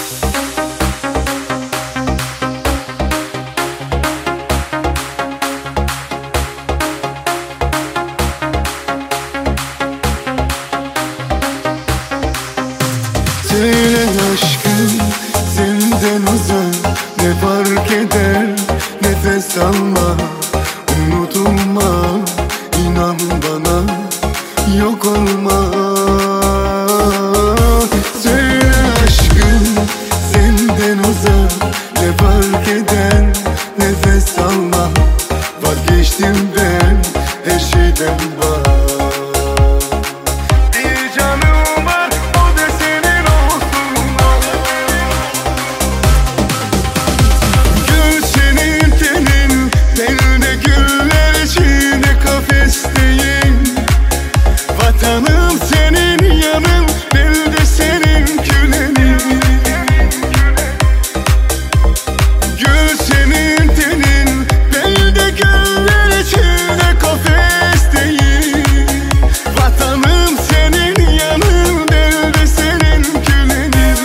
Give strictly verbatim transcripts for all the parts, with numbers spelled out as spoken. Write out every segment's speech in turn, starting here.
Söyle aşkım senden uzak ne fark eder, nefes alma, unutulma, inan bana yok olma. Söyle aşkım senden uzak ne fark eder, nefes alma, vazgeçtim ben her şeyden var. Vatanım senin yanın, ben de senin külenin. Gül senin tenin, ben de güller içinde kafesteyim. Vatanım senin yanın, ben de senin külenin.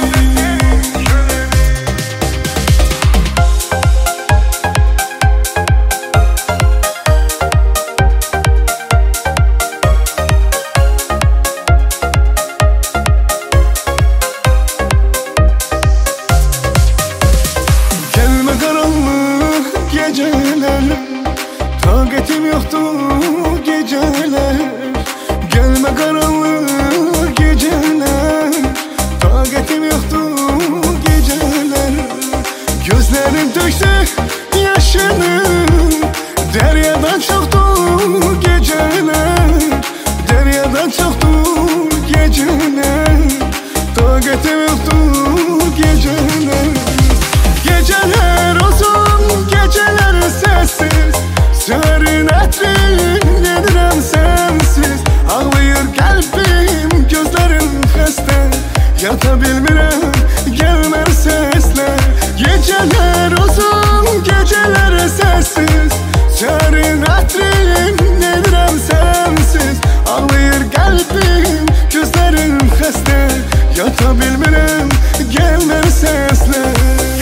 Geceler, takatim yoktu geceler. Gelme karanlık geceler, takatim yoktu geceler. Gözlerin dökse yaşını, deryadan çoktu geceler. Deryadan çoktu geceler, takatim yoktu geceler. Geceler uzun, geceler sessiz, severin etrin yedirem sensiz. Ağlayır kalbim, gözlerim hasta, yata bilmirem gelmer sesler. Geceler uzun, geceler sessiz, severin etrin yedirem sensiz. Ağlayır kalbim, gözlerim hasta, yata bilmirem gelmer sesler.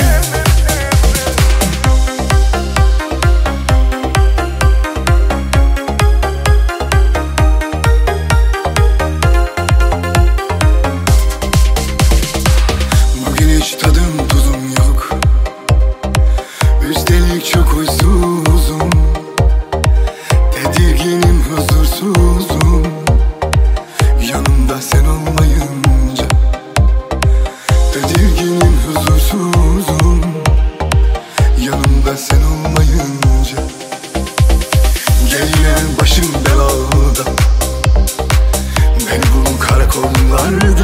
Hiç tadım tuzum yok, üstelik çok huysuzum. Tedirginim, huzursuzum, yanımda sen olmayınca. Tedirginim, huzursuzum, yanımda sen olmayınca. Gel yine başım belada, beni bul karakollarda.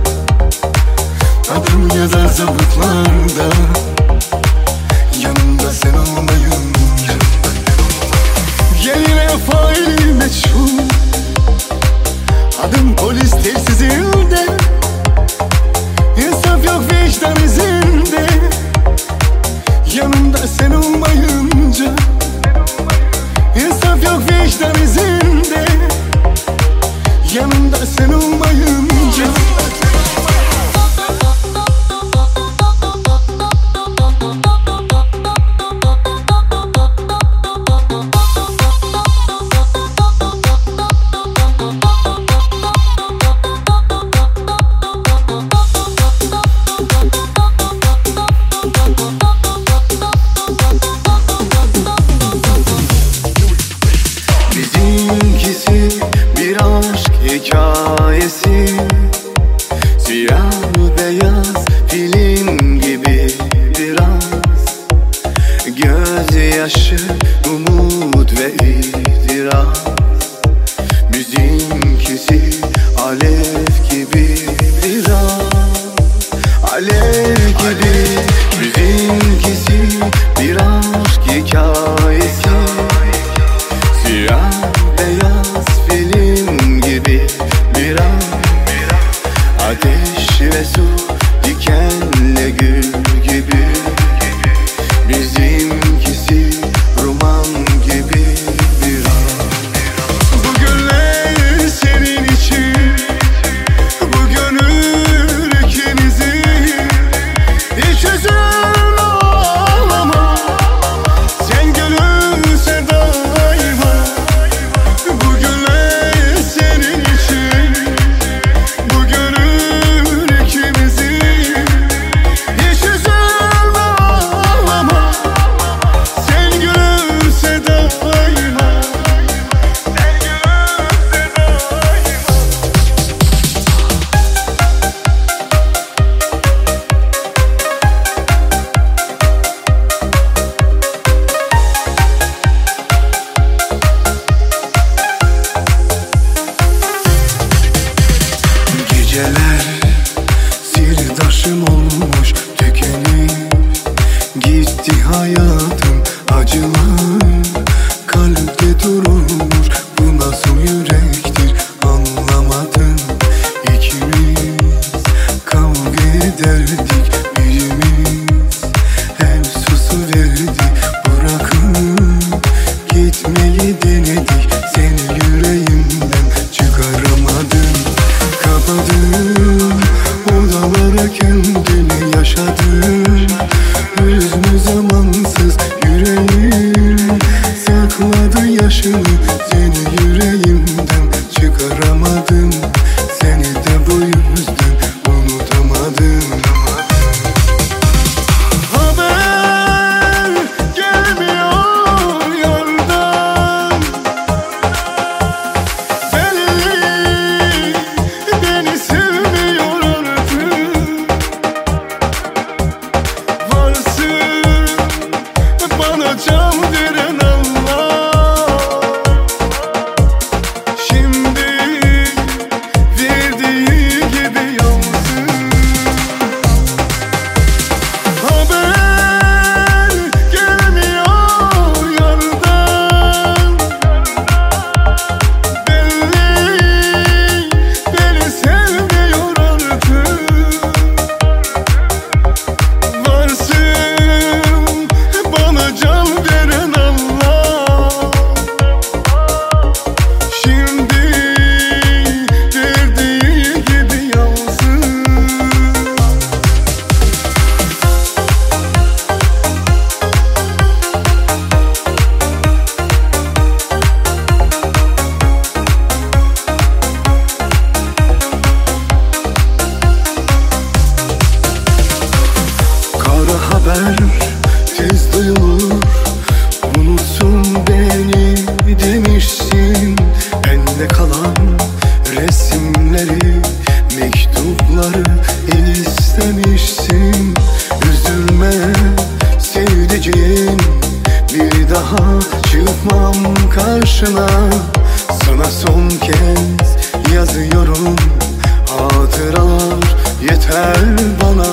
Adım yazar zabıtlarda, yanımda sen olmayınca. Geline faili meçhul, adım polis telsizinde. İnsaf yok vicdan izinde, yanımda sen olmayınca. İnsaf yok vicdan izinde, yanımda sen olmayınca. Bizimkisi bir aşk hikayesi, siyah beyaz film gibi biraz. Gözyaşı, umut ve itiraz. Bizimkisi alev gibi biraz, alev gibi. Bizimkisi bir aşk hikayesi, siyah beyaz film gibi biraz. Ateş ve su, dikenle gül gibi. Bizimkisi roman gibi biraz. Bu güller senin için, bu gönül ikimizin. giderdik, birimiz hep susuverdi. Bırakıp gitmeyi denedik, seni yüreğimden çıkaramadım. Kapadım odalara kendini yaşadım. Hüznü zamansız yüreğim sakladı yaşını, seni yüreğimden çıkaramadım. Seni de bu yüzden unutamadım. Haber gelmiyor yardan, belli beni sevmiyor artık. Varsın bana can veren Allah, şimdi verdiği gibi yansın. Haber gelmiyor yardan, belli beni sevmiyor artık. Varsın bana can veren Allah, şimdi verdiği gibi yansın. Kara haber tez duyulur, unutsun beni demişsin. Bende kalan resimleri, mektupları istemişsin. Üzülme sevdiceğim, bir daha çıkmam karşına. Sana son kez yazıyorum, hatıralar yeter bana.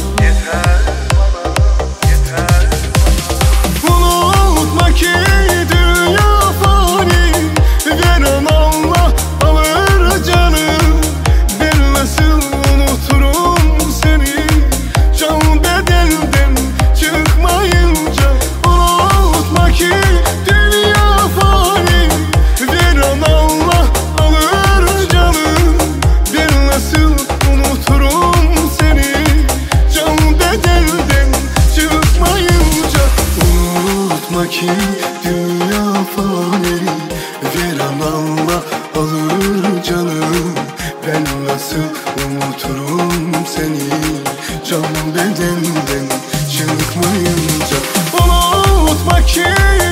Unutma ki dünya fani, veren Allah alır canı. Ben nasıl unuturum seni, can bedelden çıkmayınca. Unutma ki dünya fani, veren Allah alır canı. Ben nasıl unuturum seni, can bedelden çıkmayınca. Unutma ki dünya fani, veren Allah alır canım. Ben nasıl unuturum seni, can bedenden çıkmayınca. Unutma ki